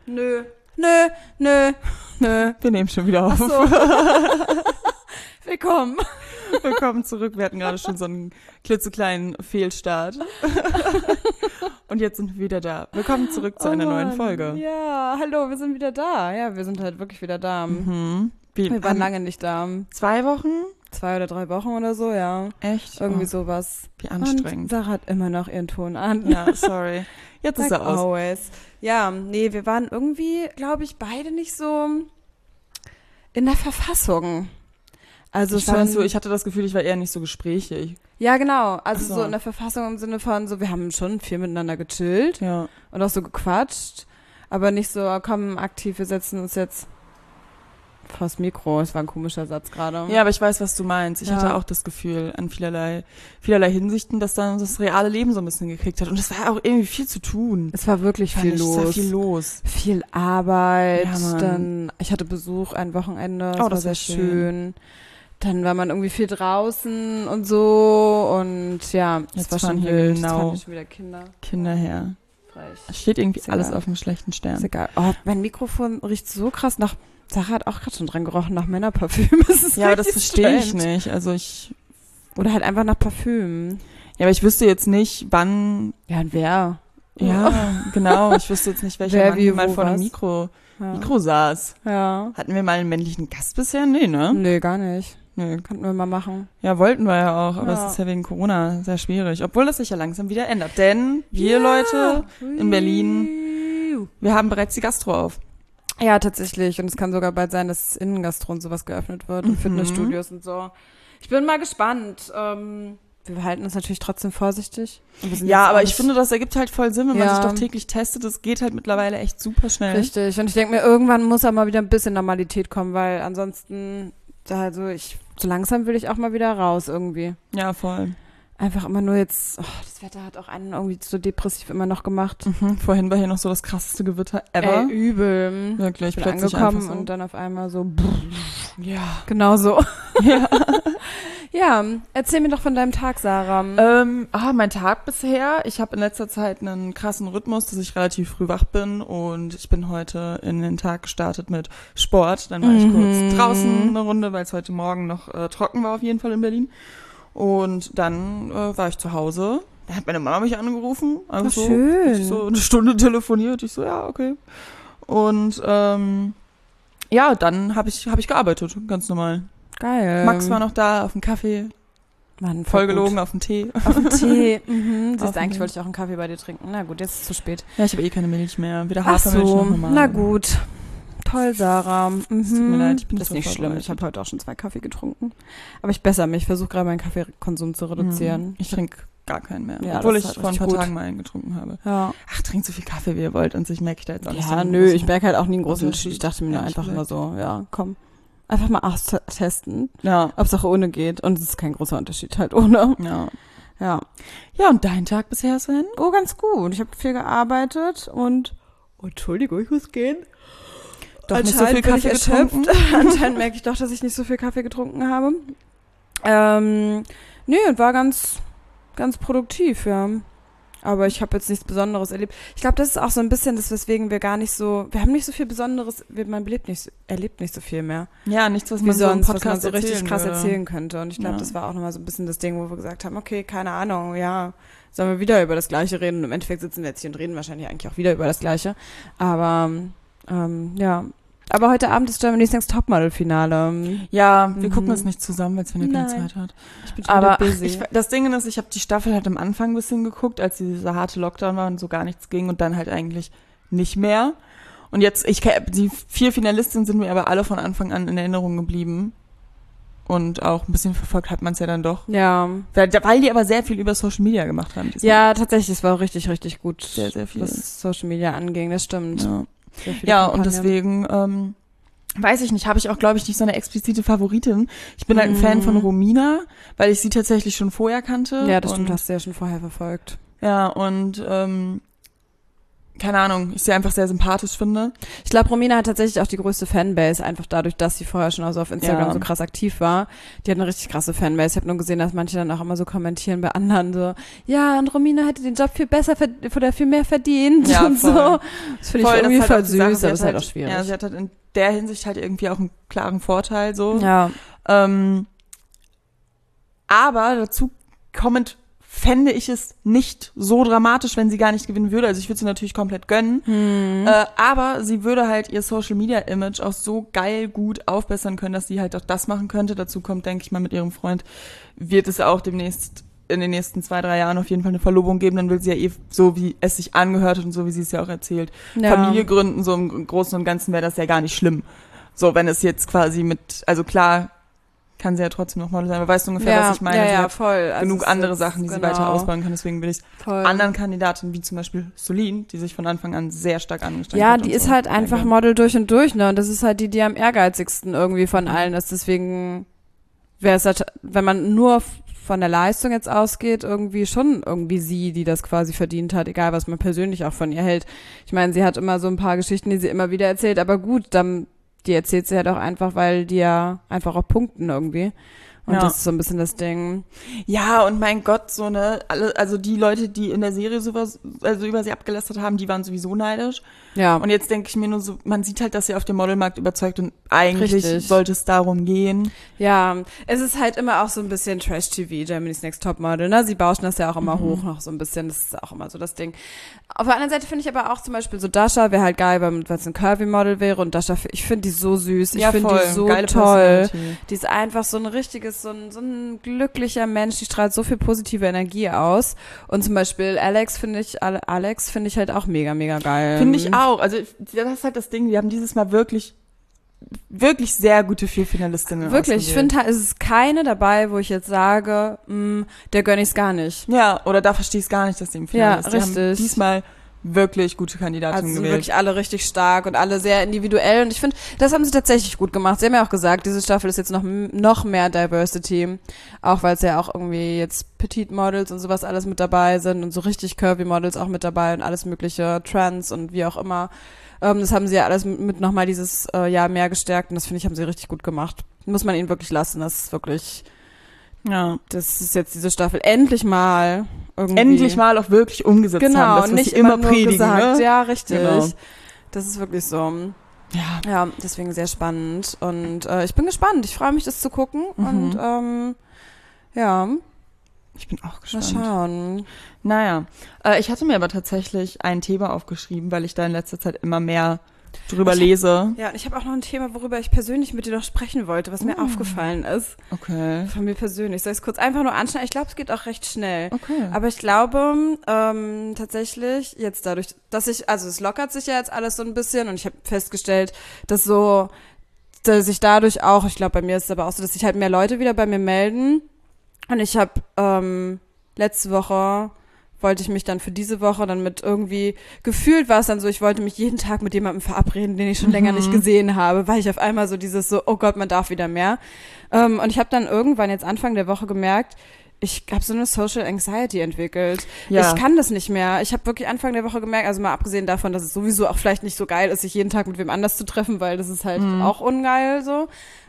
Nö. Wir nehmen schon wieder auf. Ach so. Willkommen. Willkommen zurück. Wir hatten gerade schon so einen klitzekleinen Fehlstart. Und jetzt sind wir wieder da. Willkommen zurück zu einer neuen Folge. Ja, hallo, wir sind wieder da. Ja, wir sind halt wirklich wieder da. Mhm. Wir waren lange nicht da. 2 Wochen? 2 oder 3 Wochen oder so, ja. Echt? Irgendwie sowas. Wie anstrengend. Und Sarah hat immer noch ihren Ton an. Ja, sorry. Jetzt ist er aus. Always. Ja, nee, wir waren irgendwie, glaube ich, beide nicht so in der Verfassung. Also ich hatte das Gefühl, ich war eher nicht so gesprächig. Ja, genau. Also so in der Verfassung im Sinne von so, wir haben schon viel miteinander gechillt. Ja. Und auch so gequatscht. Aber nicht so, komm, aktiv, wir setzen uns jetzt vors Mikro. Das war ein komischer Satz gerade. Ja, aber ich weiß, was du meinst. Ich hatte auch das Gefühl an vielerlei Hinsichten, dass dann das reale Leben so ein bisschen gekriegt hat. Und es war auch irgendwie viel zu tun. Es war wirklich viel los. Es war viel los. Viel Arbeit. Ja, Mann. Dann, ich hatte Besuch ein Wochenende. Das war sehr schön. Dann war man irgendwie viel draußen und so. Und ja, es war schon wild. Jetzt fand ich schon wieder Kinder her. Frech. Es steht irgendwie Ist alles egal. auf einem schlechten Stern. Ist egal. Oh, mein Mikrofon riecht so krass nach. Sarah hat auch gerade schon dran gerochen nach Männerparfüm. Ja, aber das verstehe ich nicht. Also Oder halt einfach nach Parfüm. Ja, aber ich wüsste jetzt nicht, wann. Ja, und wer? Ja, genau. Ich wüsste jetzt nicht, welcher Mann mal vor einem Mikro saß. Ja. Hatten wir mal einen männlichen Gast bisher? Nee, ne? Nee, gar nicht. Nee. Könnten wir mal machen. Ja, wollten wir ja auch, aber es ist ja wegen Corona sehr schwierig. Obwohl das sich ja langsam wieder ändert. Denn wir Leute in Berlin, wir haben bereits die Gastro auf. Ja, tatsächlich. Und es kann sogar bald sein, dass Innengastro und sowas geöffnet wird und Fitnessstudios und so. Ich bin mal gespannt. Wir halten uns natürlich trotzdem vorsichtig. Ja, aber ich finde, das ergibt halt voll Sinn, wenn man sich doch täglich testet. Das geht halt mittlerweile echt super schnell. Richtig. Und ich denke mir, irgendwann muss auch mal wieder ein bisschen Normalität kommen, weil ansonsten, also so langsam will ich auch mal wieder raus irgendwie. Ja, voll. Einfach immer nur jetzt, das Wetter hat auch einen irgendwie so depressiv immer noch gemacht. Vorhin war hier noch so das krasseste Gewitter ever. Übel. Wirklich, ich bin plötzlich angekommen so. und dann auf einmal so, ja. Genau so. Ja. Ja, erzähl mir doch von deinem Tag, Sarah. Mein Tag bisher. Ich habe in letzter Zeit einen krassen Rhythmus, dass ich relativ früh wach bin und ich bin heute in den Tag gestartet mit Sport. Dann war ich kurz draußen eine Runde, weil es heute Morgen noch trocken war auf jeden Fall in Berlin. Und dann war ich zu Hause. Da hat meine Mama mich angerufen. Also schön. Ich so eine Stunde telefoniert. Ich so, ja, okay. Und dann habe ich gearbeitet, ganz normal. Geil. Max war noch da auf dem Kaffee. Mann, voll gelogen auf dem Tee. Auf dem Tee. Siehst, eigentlich wollte ich auch einen Kaffee bei dir trinken. Na gut, jetzt ist es zu spät. Ja, ich habe keine Milch mehr. Weder Hafermilch noch normal. Na gut. Toll, Sarah. Es tut mir leid, ich bin das ist nicht schlimm. vorbereitet. Ich habe heute auch schon 2 Kaffee getrunken. Aber ich bessere mich. Ich versuche gerade meinen Kaffeekonsum zu reduzieren. Ich trinke gar keinen mehr. Ja, obwohl ich halt vor ein paar gut. Tagen mal einen getrunken habe. Ja. Ach, trinkt so viel Kaffee, wie ihr wollt. Und ich merke da jetzt auch nicht so. Ja, einen nö, großen ich merke halt auch nie einen großen Unterschied. Unterschied. Ich dachte mir nur Ehrlich einfach gesagt. immer so, ja, komm. Einfach mal austesten, Ja. ob es auch ohne geht. Und es ist kein großer Unterschied halt ohne. Ja. Ja. Ja, und dein Tag bisher, Sven? Oh, ganz gut. Ich habe viel gearbeitet und Entschuldigung, ich muss gehen. Doch nicht so viel Kaffee getrunken? Anscheinend merke ich doch, dass ich nicht so viel Kaffee getrunken habe. Nee, und war ganz, ganz produktiv, ja. Aber ich habe jetzt nichts Besonderes erlebt. Ich glaube, das ist auch so ein bisschen das, weswegen wir haben nicht so viel Besonderes, man erlebt nicht so viel mehr. Ja, nichts, was Wie man so im sonst, was man Podcast so richtig krass würde. erzählen könnte. Und ich glaube, Ja. das war auch nochmal so ein bisschen das Ding, wo wir gesagt haben, okay, keine Ahnung, ja, sollen wir wieder über das Gleiche reden? Und im Endeffekt sitzen wir jetzt hier und reden wahrscheinlich eigentlich auch wieder über das Gleiche. Aber, ja. Aber heute Abend ist Germany's Next Topmodel-Finale. Ja, wir gucken das nicht zusammen, weil Sven ja keine Nein. Zeit hat. Ich bin schon Aber wieder busy. das Ding ist, ich habe die Staffel halt am Anfang ein bisschen geguckt, als dieser harte Lockdown war und so gar nichts ging und dann halt eigentlich nicht mehr. Und jetzt, die 4 Finalistinnen sind mir aber alle von Anfang an in Erinnerung geblieben. Und auch ein bisschen verfolgt hat man es ja dann doch. Ja. Weil die aber sehr viel über Social Media gemacht haben. diesmal. Ja, tatsächlich, es war richtig, richtig gut. Sehr, sehr viel. Was Social Media anging, das stimmt. Ja, Sehr viele ja und Kampagnen. deswegen, weiß ich nicht, habe ich auch, glaube ich, nicht so eine explizite Favoritin. Ich bin halt ein Fan von Romina, weil ich sie tatsächlich schon vorher kannte. Ja, das stimmt, und, hast du ja schon vorher verfolgt. Ja, und keine Ahnung, ich sie einfach sehr sympathisch finde. Ich glaube, Romina hat tatsächlich auch die größte Fanbase, einfach dadurch, dass sie vorher schon also auf Instagram Ja. so krass aktiv war. Die hat eine richtig krasse Fanbase. Ich habe nur gesehen, dass manche dann auch immer so kommentieren bei anderen so, ja, und Romina hätte den Job viel besser oder viel mehr verdient Ja, und voll. so. Das finde ich Voll, irgendwie das ist voll halt auch die Sache, süß, sie aber hat ist halt auch schwierig. Ja, sie hat halt in der Hinsicht halt irgendwie auch einen klaren Vorteil, so. Ja. Aber dazu kommend fände ich es nicht so dramatisch, wenn sie gar nicht gewinnen würde. Also ich würde sie natürlich komplett gönnen. Aber sie würde halt ihr Social-Media-Image auch so geil gut aufbessern können, dass sie halt auch das machen könnte. Dazu kommt, denke ich mal, mit ihrem Freund wird es auch demnächst in den nächsten 2-3 Jahren auf jeden Fall eine Verlobung geben. Dann will sie ja so, wie es sich angehört hat und so, wie sie es ja auch erzählt, Familie gründen. So im Großen und Ganzen wäre das ja gar nicht schlimm. So, wenn es jetzt quasi also klar, kann sie ja trotzdem noch Model sein, aber weißt du ungefähr, was ich meine? Ja, sie hat voll. Also genug andere Sachen, die sie weiter ausbauen kann, deswegen will ich voll. anderen Kandidaten, wie zum Beispiel Solin, die sich von Anfang an sehr stark angestrengt Ja, hat. die und ist so. halt einfach Model durch und durch, ne? Und das ist halt die am ehrgeizigsten irgendwie von allen ist. Deswegen wäre es halt, wenn man nur von der Leistung jetzt ausgeht, irgendwie schon irgendwie sie, die das quasi verdient hat, egal was man persönlich auch von ihr hält. Ich meine, sie hat immer so ein paar Geschichten, die sie immer wieder erzählt, aber gut, dann die erzählt sie halt auch einfach, weil die ja einfach auch punkten irgendwie. Und das ist so ein bisschen das Ding. Ja, und mein Gott, so also die Leute, die in der Serie sowas, also über sie abgelästert haben, die waren sowieso neidisch. Ja. Und jetzt denke ich mir nur so, man sieht halt, dass sie auf dem Modelmarkt überzeugt und eigentlich Richtig. sollte es darum gehen. Ja, es ist halt immer auch so ein bisschen Trash-TV, Germany's Next Topmodel, ne? Sie bauschen das ja auch immer hoch noch so ein bisschen, das ist auch immer so das Ding. Auf der anderen Seite finde ich aber auch zum Beispiel so Dasha wäre halt geil, weil es ein Curvy-Model wäre und Dasha, ich finde die so süß, ich finde die so geile toll. Personality. Die ist einfach so ein richtiges, so ein glücklicher Mensch, die strahlt so viel positive Energie aus. Und zum Beispiel Alex finde ich halt auch mega, mega geil. Finde ich auch. Also das ist halt das Ding, wir haben dieses Mal wirklich sehr gute 4 Finalistinnen Wirklich, ich ausgewählt. finde halt, es ist keine dabei, wo ich jetzt sage, der gönn ich's gar nicht. Ja, oder da verstehe ich es gar nicht, dass die im Finale ist. Die richtig. haben diesmal wirklich gute Kandidatinnen Also sind gewählt. wirklich alle richtig stark und alle sehr individuell und ich finde, das haben sie tatsächlich gut gemacht. Sie haben ja auch gesagt, diese Staffel ist jetzt noch mehr Diversity, auch weil es ja auch irgendwie jetzt Petite Models und sowas alles mit dabei sind und so richtig Curvy Models auch mit dabei und alles mögliche Trans und wie auch immer. Das haben sie ja alles mit nochmal dieses Jahr mehr gestärkt und das finde ich, haben sie richtig gut gemacht. Muss man ihnen wirklich lassen, das ist wirklich, das ist jetzt diese Staffel endlich mal auch wirklich umgesetzt genau, haben. Das, was nicht sie immer nur predigen. gesagt. Ne? Ja, richtig. Genau. Das ist wirklich so. Ja. Ja, deswegen sehr spannend und ich bin gespannt. Ich freue mich, das zu gucken und ja, Ich bin auch mal gespannt. schauen. Naja, ich hatte mir aber tatsächlich ein Thema aufgeschrieben, weil ich da in letzter Zeit immer mehr drüber lese. Ja, und ich habe auch noch ein Thema, worüber ich persönlich mit dir noch sprechen wollte, was mir aufgefallen ist. Okay. Von mir persönlich. Soll ich es kurz einfach nur anschneiden? Ich glaube, es geht auch recht schnell. Okay. Aber ich glaube tatsächlich jetzt dadurch, dass es lockert sich ja jetzt alles so ein bisschen und ich habe festgestellt, dass ich dadurch auch, ich glaube, bei mir ist es aber auch so, dass sich halt mehr Leute wieder bei mir melden. Und ich habe letzte Woche wollte ich mich dann für diese Woche dann mit irgendwie, gefühlt war es dann so, ich wollte mich jeden Tag mit jemandem verabreden, den ich schon länger nicht gesehen habe, weil ich auf einmal so dieses so, oh Gott, man darf wieder mehr. Und ich habe dann irgendwann jetzt Anfang der Woche gemerkt, ich habe so eine Social Anxiety entwickelt. Ja. Ich kann das nicht mehr. Ich habe wirklich Anfang der Woche gemerkt, also mal abgesehen davon, dass es sowieso auch vielleicht nicht so geil ist, sich jeden Tag mit wem anders zu treffen, weil das ist halt auch ungeil so.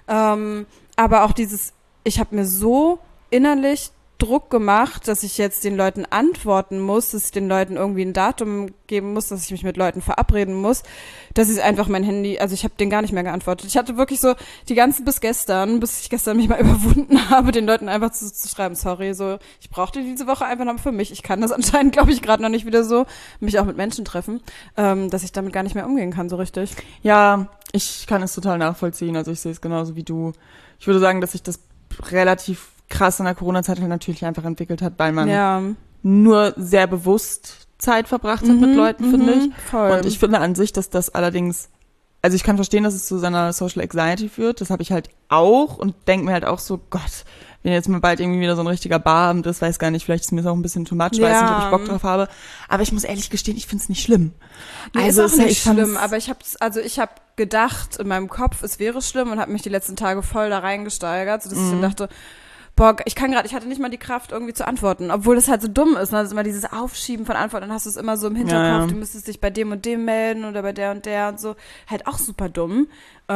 Aber auch ich habe mir so innerlich Druck gemacht, dass ich jetzt den Leuten antworten muss, dass ich den Leuten irgendwie ein Datum geben muss, dass ich mich mit Leuten verabreden muss, dass ich einfach mein Handy, also ich habe denen gar nicht mehr geantwortet. Ich hatte wirklich so bis ich gestern mich mal überwunden habe, den Leuten einfach zu schreiben, sorry, so, ich brauchte diese Woche einfach noch für mich. Ich kann das anscheinend, glaube ich, gerade noch nicht wieder so, mich auch mit Menschen treffen, dass ich damit gar nicht mehr umgehen kann, so richtig. Ja, ich kann es total nachvollziehen. Also ich sehe es genauso wie du. Ich würde sagen, dass sich das relativ krass in der Corona-Zeit halt natürlich einfach entwickelt hat, weil man nur sehr bewusst Zeit verbracht hat mit Leuten, finde ich. Voll. Und ich finde an sich, dass das allerdings, also ich kann verstehen, dass es zu seiner Social Anxiety führt. Das habe ich halt auch und denke mir halt auch so, Gott, wenn jetzt mal bald irgendwie wieder so ein richtiger Barabend ist, weiß gar nicht, vielleicht ist mir das auch ein bisschen too much, weiß nicht, ob ich Bock drauf habe. Aber ich muss ehrlich gestehen, ich finde es nicht schlimm. Nee, Also ist auch nicht schlimm, fand's- aber ich habe gedacht in meinem Kopf, es wäre schlimm und habe mich die letzten Tage voll da reingesteigert, sodass ich dann dachte, boah, ich hatte nicht mal die Kraft irgendwie zu antworten, obwohl das halt so dumm ist, ne? Das ist immer dieses Aufschieben von Antworten, dann hast du es immer so im Hinterkopf, du müsstest dich bei dem und dem melden oder bei der und der und so, halt auch super dumm.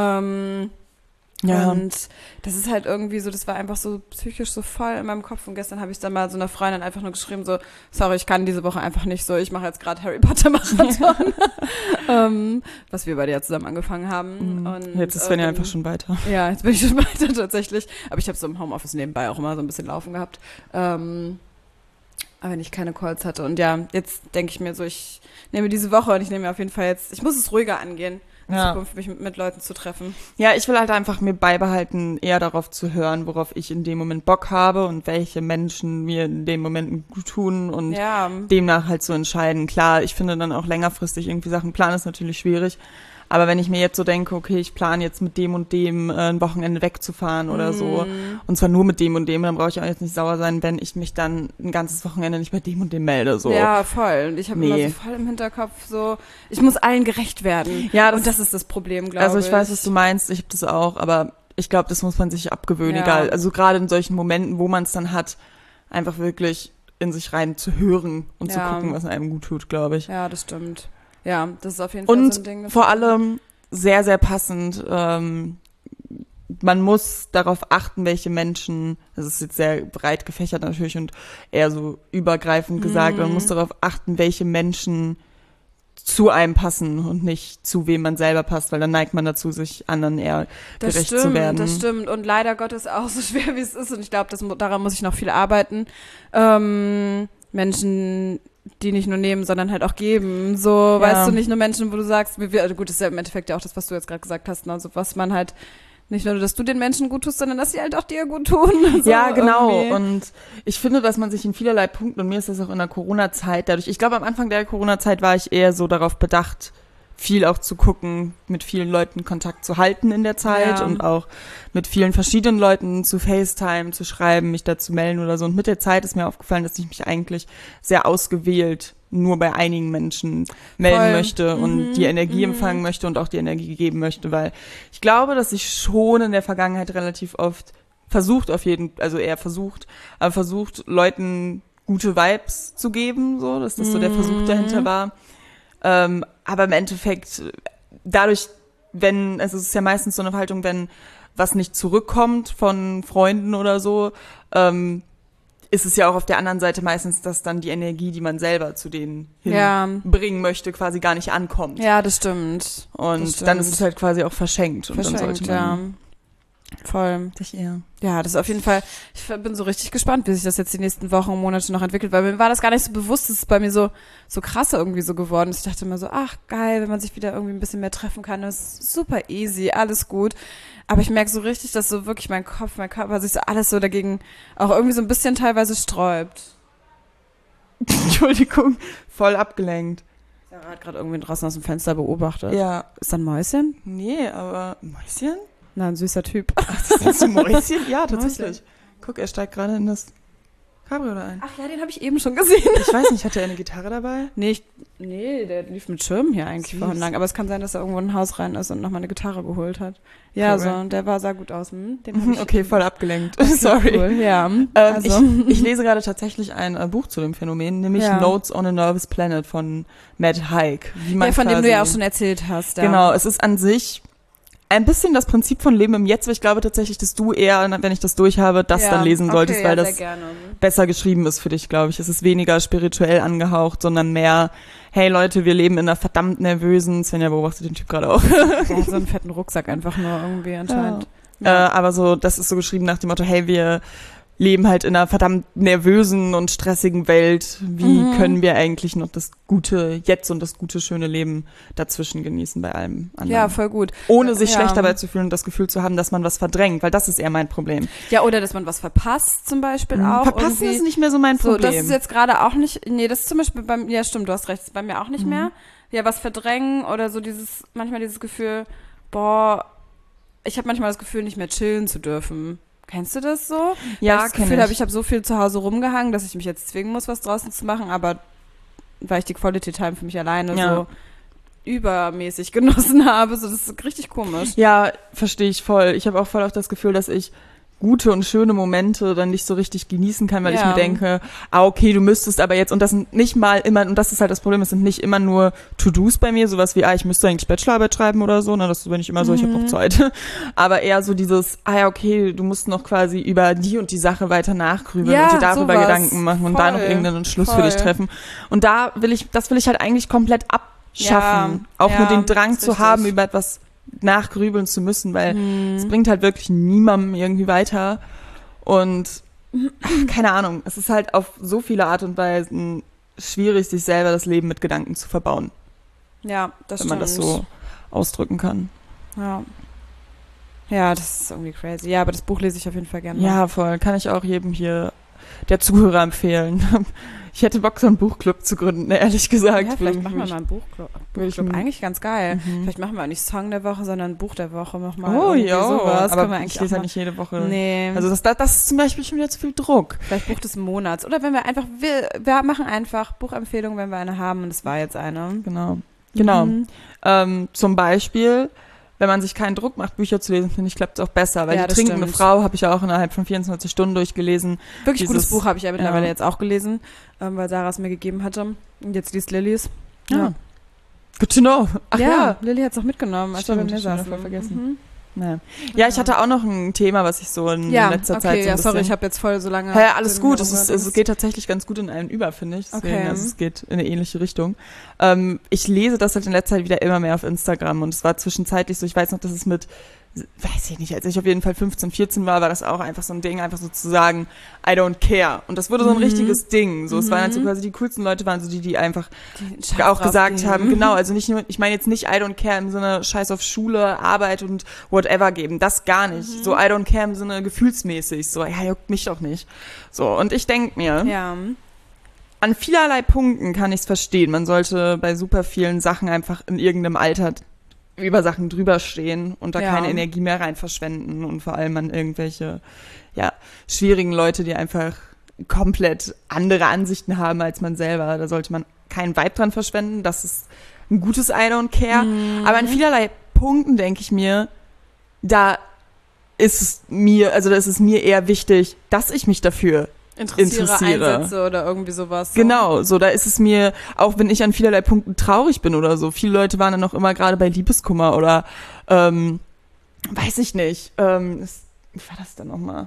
Und das ist halt irgendwie so, das war einfach so psychisch so voll in meinem Kopf und gestern habe ich dann mal so einer Freundin einfach nur geschrieben, so, sorry, ich kann diese Woche einfach nicht so, ich mache jetzt gerade Harry Potter Marathon, was wir beide ja zusammen angefangen haben. Und jetzt ist Svenja einfach schon weiter. Ja, jetzt bin ich schon weiter tatsächlich, aber ich habe so im Homeoffice nebenbei auch immer so ein bisschen laufen gehabt, aber wenn ich keine Calls hatte und ja, jetzt denke ich mir so, ich nehme diese Woche und ich nehme mir auf jeden Fall jetzt, ich muss es ruhiger angehen. In Zukunft mich mit Leuten zu treffen. Ja, ich will halt einfach mir beibehalten, eher darauf zu hören, worauf ich in dem Moment Bock habe und welche Menschen mir in den Momenten gut tun und demnach halt zu entscheiden. Klar, ich finde dann auch längerfristig irgendwie Sachen planen ist natürlich schwierig, aber wenn ich mir jetzt so denke, okay, ich plane jetzt mit dem und dem ein Wochenende wegzufahren oder so und zwar nur mit dem und dem, dann brauche ich auch jetzt nicht sauer sein, wenn ich mich dann ein ganzes Wochenende nicht bei dem und dem melde. So. Ja, voll. Und ich habe immer so voll im Hinterkopf so, ich muss allen gerecht werden. Ja, und das ist das Problem, glaube ich. Also ich weiß, was du meinst, ich habe das auch, aber ich glaube, das muss man sich abgewöhnen, egal. Also gerade in solchen Momenten, wo man es dann hat, einfach wirklich in sich rein zu hören und zu gucken, was einem gut tut, glaube ich. Ja, das stimmt. Ja, das ist auf jeden Fall so ein Ding. Und vor allem sehr, sehr passend, man muss darauf achten, welche Menschen, das ist jetzt sehr breit gefächert natürlich und eher so übergreifend gesagt, man muss darauf achten, welche Menschen zu einem passen und nicht zu wem man selber passt, weil dann neigt man dazu, sich anderen eher gerecht zu werden. Das stimmt und leider Gottes auch so schwer, wie es ist und ich glaube, daran muss ich noch viel arbeiten. Menschen, die nicht nur nehmen, sondern halt auch geben. So, weißt du, nicht nur Menschen, wo du sagst, also gut, das ist ja im Endeffekt ja auch das, was du jetzt gerade gesagt hast, ne? Also was man halt, nicht nur, dass du den Menschen gut tust, sondern dass sie halt auch dir gut tun. So ja, genau. Irgendwie. Und ich finde, dass man sich in vielerlei Punkten, und mir ist das auch in der Corona-Zeit dadurch, ich glaube, am Anfang der Corona-Zeit war ich eher so darauf bedacht, viel auch zu gucken, mit vielen Leuten Kontakt zu halten in der Zeit und auch mit vielen verschiedenen Leuten zu FaceTime, zu schreiben, mich da zu melden oder so. Und mit der Zeit ist mir aufgefallen, dass ich mich eigentlich sehr ausgewählt nur bei einigen Menschen melden möchte und die Energie empfangen möchte und auch die Energie geben möchte, weil ich glaube, dass ich schon in der Vergangenheit relativ oft versucht, Leuten gute Vibes zu geben, so, dass das so der Versuch dahinter war. Aber im Endeffekt, dadurch, es ist ja meistens so eine Haltung, wenn was nicht zurückkommt von Freunden oder so, ist es ja auch auf der anderen Seite meistens, dass dann die Energie, die man selber zu denen hinbringen möchte, quasi gar nicht ankommt. Ja, das stimmt. Und dann ist es halt quasi auch verschenkt. Und dann sollte man voll. Eher. Ja, das ist auf jeden Fall, ich bin so richtig gespannt, wie sich das jetzt die nächsten Wochen und Monate noch entwickelt, weil mir war das gar nicht so bewusst, es ist bei mir so krass irgendwie so geworden. Ich dachte immer so, ach geil, wenn man sich wieder irgendwie ein bisschen mehr treffen kann, das ist super easy, alles gut. Aber ich merke so richtig, dass so wirklich mein Kopf, mein Körper sich so alles so dagegen auch irgendwie so ein bisschen teilweise sträubt. Entschuldigung, voll abgelenkt. Sarah hat gerade irgendwie draußen aus dem Fenster beobachtet. Ja. Ist da ein Mäuschen? Nee, aber Mäuschen? Na, ein süßer Typ. Ach, das ist ein Mäuschen? Ja, tatsächlich. Mäuschen. Guck, er steigt gerade in das Cabrio da ein. Ach ja, den habe ich eben schon gesehen. Ich weiß nicht, hatte er eine Gitarre dabei? Nee, der lief mit Schirm hier eigentlich vorhin lang. Aber es kann sein, dass er irgendwo in ein Haus rein ist und nochmal eine Gitarre geholt hat. Ja, cool. So, der sah gut aus. Okay, voll abgelenkt. Okay, sorry. Cool. Ja, also. Ich lese gerade tatsächlich ein Buch zu dem Phänomen, nämlich Notes on a Nervous Planet von Matt Haig. Von dem du ja auch schon erzählt hast. Ja. Genau, es ist an sich ein bisschen das Prinzip von Leben im Jetzt, aber ich glaube tatsächlich, dass du eher, wenn ich das durchhabe, das dann lesen solltest, weil das besser geschrieben ist für dich, glaube ich. Es ist weniger spirituell angehaucht, sondern mehr, hey Leute, wir leben in einer verdammt nervösen, Svenja beobachtet den Typ gerade auch. Der hat so einen fetten Rucksack einfach nur irgendwie anscheinend. Ja. Aber so, das ist so geschrieben nach dem Motto, hey, wir leben halt in einer verdammt nervösen und stressigen Welt. Wie können wir eigentlich noch das gute Jetzt und das gute, schöne Leben dazwischen genießen bei allem anderen? Ja, voll gut. Ohne sich schlecht dabei zu fühlen und das Gefühl zu haben, dass man was verdrängt, weil das ist eher mein Problem. Ja, oder dass man was verpasst zum Beispiel auch. Verpassen ist nicht mehr so mein Problem. So, das ist jetzt gerade auch nicht, das ist zum Beispiel ja stimmt, du hast recht, das ist bei mir auch nicht mehr. Ja, was verdrängen oder so manchmal dieses Gefühl, ich habe manchmal das Gefühl, nicht mehr chillen zu dürfen. Kennst du das so? Ja, weil ich das Gefühl habe, ich habe so viel zu Hause rumgehangen, dass ich mich jetzt zwingen muss, was draußen zu machen, aber weil ich die Quality Time für mich alleine so übermäßig genossen habe, so das ist richtig komisch. Ja, verstehe ich voll. Ich habe auch voll auf das Gefühl, dass ich gute und schöne Momente dann nicht so richtig genießen kann, weil ich mir denke, okay, du müsstest aber jetzt, und das sind nicht mal immer, und das ist halt das Problem, es sind nicht immer nur To-Dos bei mir, sowas wie, ich müsste eigentlich Bachelorarbeit schreiben oder so, ne, das bin ich immer so, ich habe noch Zeit, aber eher so dieses, okay, du musst noch quasi über die und die Sache weiter nachgrübeln und dir darüber Gedanken machen und da noch irgendeinen Entschluss für dich treffen. Und das will ich halt eigentlich komplett abschaffen, auch nur den Drang zu haben, über etwas nachgrübeln zu müssen, weil es bringt halt wirklich niemandem irgendwie weiter und keine Ahnung, es ist halt auf so viele Art und Weisen schwierig, sich selber das Leben mit Gedanken zu verbauen. Ja, das wenn man das so ausdrücken kann. Ja, das ist irgendwie crazy. Ja, aber das Buch lese ich auf jeden Fall gerne. Ja, voll. Kann ich auch jedem hier der Zuhörer empfehlen. Ich hätte Bock, so einen Buchclub zu gründen, ehrlich gesagt. Ja, vielleicht machen wir mal einen Buchclub. Eigentlich ganz geil. Vielleicht machen wir auch nicht Song der Woche, sondern Buch der Woche nochmal. Oh ja, sowas. Aber ich lese ja nicht jede Woche. Nee. Also das ist zum Beispiel schon wieder zu viel Druck. Vielleicht Buch des Monats. Oder wenn wir machen einfach Buchempfehlungen, wenn wir eine haben. Und das war jetzt eine. Genau. Zum Beispiel, wenn man sich keinen Druck macht, Bücher zu lesen, finde ich, klappt es auch besser. Weil die trinkende Frau habe ich ja auch innerhalb von 24 Stunden durchgelesen. Wirklich gutes Buch habe ich ja mittlerweile jetzt auch gelesen, weil Sarah es mir gegeben hatte. Und jetzt liest Lillys. Ja. Good to know. Ach ja. Lilly hat es auch mitgenommen, als wir bei mir saßen. Voll vergessen. Ja, ich hatte auch noch ein Thema, was ich so in letzter Zeit so ein bisschen... ich habe jetzt voll so lange... alles gut, es geht tatsächlich ganz gut in einen über, finde ich. Deswegen, also es geht in eine ähnliche Richtung. Ich lese das halt in letzter Zeit wieder immer mehr auf Instagram und es war zwischenzeitlich so, ich weiß noch, dass es mit, weiß ich nicht, als ich auf jeden Fall 15, 14 war das auch einfach so ein Ding, einfach so zu sagen, I don't care. Und das wurde so ein richtiges Ding. So, es waren halt so quasi die coolsten Leute, waren so die einfach auch gesagt haben, genau, also nicht nur, ich meine jetzt nicht I don't care im Sinne Scheiß auf Schule, Arbeit und whatever geben, das gar nicht. So I don't care im Sinne gefühlsmäßig, so, juckt mich doch nicht. So, und ich denke mir, an vielerlei Punkten kann ich es verstehen. Man sollte bei super vielen Sachen einfach in irgendeinem Alter über Sachen drüber stehen und da keine Energie mehr rein verschwenden und vor allem an irgendwelche schwierigen Leute, die einfach komplett andere Ansichten haben als man selber. Da sollte man keinen Vibe dran verschwenden. Das ist ein gutes I don't care. Aber an vielerlei Punkten denke ich mir, da ist es mir eher wichtig, dass ich mich dafür interessiere. Einsätze oder irgendwie sowas. So. Genau, so da ist es mir, auch wenn ich an vielerlei Punkten traurig bin oder so, viele Leute waren dann noch immer gerade bei Liebeskummer oder weiß ich nicht, wie war das dann nochmal?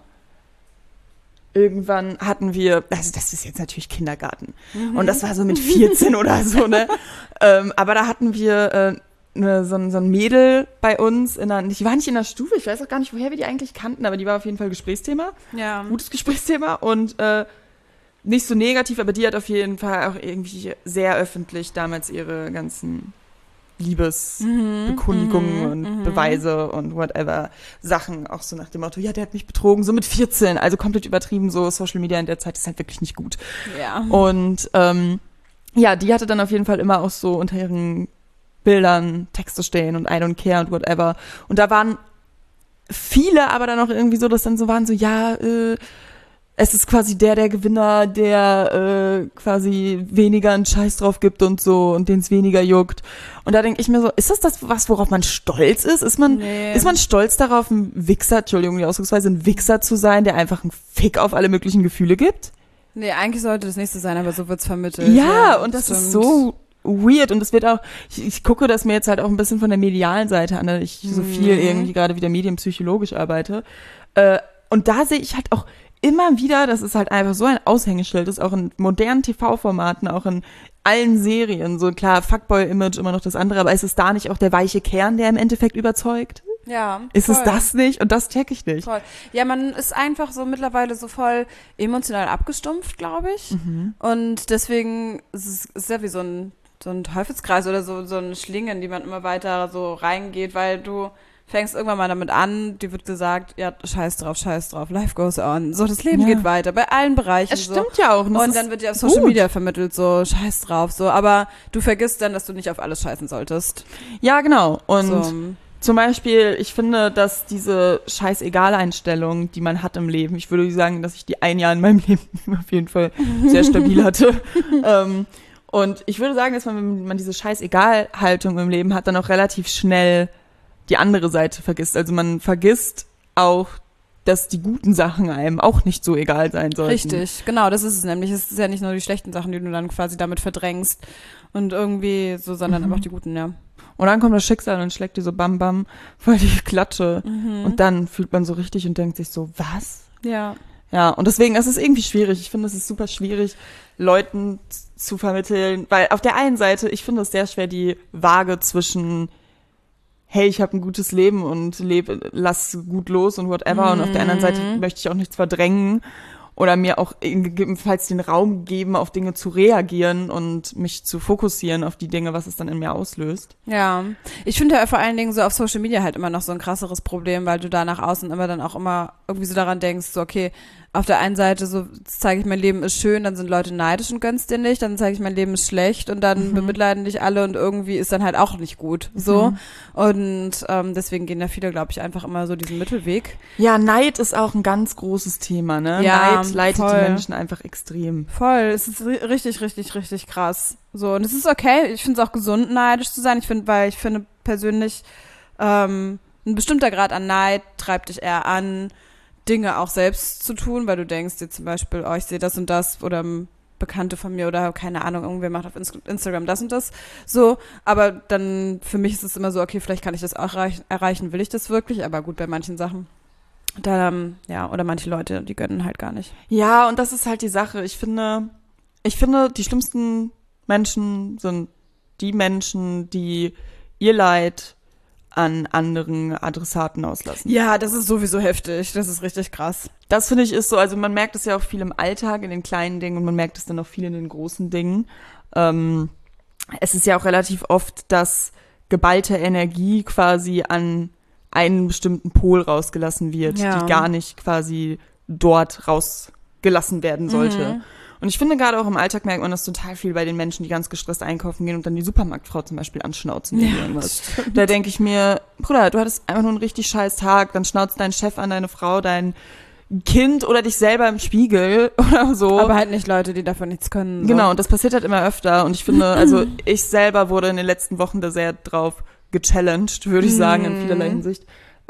Irgendwann hatten wir, also das ist jetzt natürlich Kindergarten und das war so mit 14 oder so, ne? Aber da hatten wir so ein Mädel bei uns, die war nicht in der Stufe, ich weiß auch gar nicht, woher wir die eigentlich kannten, aber die war auf jeden Fall Gesprächsthema. Ja. Gutes Gesprächsthema und nicht so negativ, aber die hat auf jeden Fall auch irgendwie sehr öffentlich damals ihre ganzen Liebesbekundungen und Beweise und whatever Sachen, auch so nach dem Motto, der hat mich betrogen, so mit 14, also komplett übertrieben, so Social Media in der Zeit ist halt wirklich nicht gut. Ja. Und die hatte dann auf jeden Fall immer auch so unter ihren Bildern Texte stehen und I don't care und whatever. Und da waren viele aber dann auch irgendwie so, dass dann so waren so, es ist quasi der Gewinner, der quasi weniger einen Scheiß drauf gibt und so und den es weniger juckt. Und da denke ich mir so, ist das worauf man stolz ist? Ist man stolz darauf, ein Wichser zu sein, der einfach einen Fick auf alle möglichen Gefühle gibt? Nee, eigentlich sollte das nicht so sein, aber so wird's vermittelt. Ja, und das ist so weird und es wird auch, ich gucke das mir jetzt halt auch ein bisschen von der medialen Seite an, da ich so viel irgendwie gerade wieder medienpsychologisch arbeite. Und da sehe ich halt auch immer wieder, dass es halt einfach so ein Aushängeschild ist, auch in modernen TV-Formaten, auch in allen Serien. So klar, Fuckboy-Image immer noch das andere, aber ist es da nicht auch der weiche Kern, der im Endeffekt überzeugt? Ja. Ist es das nicht? Und das check ich nicht. Voll. Ja, man ist einfach so mittlerweile so voll emotional abgestumpft, glaube ich. Und deswegen ist es ja wie so ein Teufelskreis oder so eine Schlinge, in die man immer weiter so reingeht, weil du fängst irgendwann mal damit an, dir wird gesagt, ja, scheiß drauf, life goes on. So, das Leben geht weiter, bei allen Bereichen. Es stimmt ja auch. Und dann wird dir auf Social Media vermittelt, so, scheiß drauf, so. Aber du vergisst dann, dass du nicht auf alles scheißen solltest. Ja, genau. Und zum Beispiel, ich finde, dass diese Scheiß-Egal-Einstellung, die man hat im Leben, ich würde sagen, dass ich die ein Jahr in meinem Leben auf jeden Fall sehr stabil hatte. Und ich würde sagen, dass man, wenn man diese Scheiß-Egal-Haltung im Leben hat, dann auch relativ schnell die andere Seite vergisst. Also man vergisst auch dass die guten Sachen einem auch nicht so egal sein sollten. Richtig, genau, das ist es nämlich. Es ist ja nicht nur die schlechten Sachen, die du dann quasi damit verdrängst und irgendwie so, sondern aber auch die guten, ja. Und dann kommt das Schicksal und schlägt dir so bam bam voll die Klatsche. Und dann fühlt man so richtig und denkt sich so, was? Ja. Ja, und deswegen, es ist irgendwie schwierig. Ich finde, es ist super schwierig, Leuten zu vermitteln, weil auf der einen Seite, ich finde es sehr schwer, die Waage zwischen hey, ich habe ein gutes Leben und lass gut los und whatever. Und auf der anderen Seite möchte ich auch nichts verdrängen oder mir auch gegebenenfalls den Raum geben, auf Dinge zu reagieren und mich zu fokussieren auf die Dinge, was es dann in mir auslöst. Ja, ich finde ja vor allen Dingen so auf Social Media halt immer noch so ein krasseres Problem, weil du da nach außen immer dann auch immer irgendwie so daran denkst, so okay, auf der einen Seite so zeige ich, mein Leben ist schön, dann sind Leute neidisch und gönn's dir nicht, dann zeige ich, mein Leben ist schlecht und dann bemitleiden dich alle und irgendwie ist dann halt auch nicht gut, so. Und deswegen gehen ja viele, glaube ich, einfach immer so diesen Mittelweg. Ja, Neid ist auch ein ganz großes Thema, ne? Ja, Neid leitet voll. die Menschen einfach extrem. Voll, es ist richtig, richtig, richtig krass. So, und es ist okay, ich finde es auch gesund, neidisch zu sein. Weil ich finde persönlich, ein bestimmter Grad an Neid treibt dich eher an, Dinge auch selbst zu tun, weil du denkst dir zum Beispiel, oh, ich sehe das und das oder Bekannte von mir oder keine Ahnung, irgendwer macht auf Instagram das und das. So, aber dann für mich ist es immer so, okay, vielleicht kann ich das auch erreichen, will ich das wirklich? Aber gut, bei manchen Sachen, dann, ja, oder manche Leute, die gönnen halt gar nicht. Ja, und das ist halt die Sache. Ich finde, die schlimmsten Menschen sind die Menschen, die ihr Leid an anderen Adressaten auslassen. Ja, das ist sowieso heftig. Das ist richtig krass. Das finde ich ist so, also man merkt es ja auch viel im Alltag, in den kleinen Dingen und man merkt es dann auch viel in den großen Dingen. Es ist ja auch relativ oft, dass geballte Energie quasi an einen bestimmten Pol rausgelassen wird, Ja. die gar nicht quasi dort rausgelassen werden sollte. Und ich finde, gerade auch im Alltag merkt man das total viel bei den Menschen, die ganz gestresst einkaufen gehen und dann die Supermarktfrau zum Beispiel anschnauzen wegen irgendwas. Da denke ich mir, Bruder, du hattest einfach nur einen richtig scheiß Tag, dann schnauzt dein Chef an, deine Frau, dein Kind oder dich selber im Spiegel oder so. Aber halt nicht Leute, die davon nichts können. So. Genau, und das passiert halt immer öfter. Und ich finde, also ich selber wurde in den letzten Wochen da sehr drauf gechallenged, würde ich sagen, in vielerlei Hinsicht.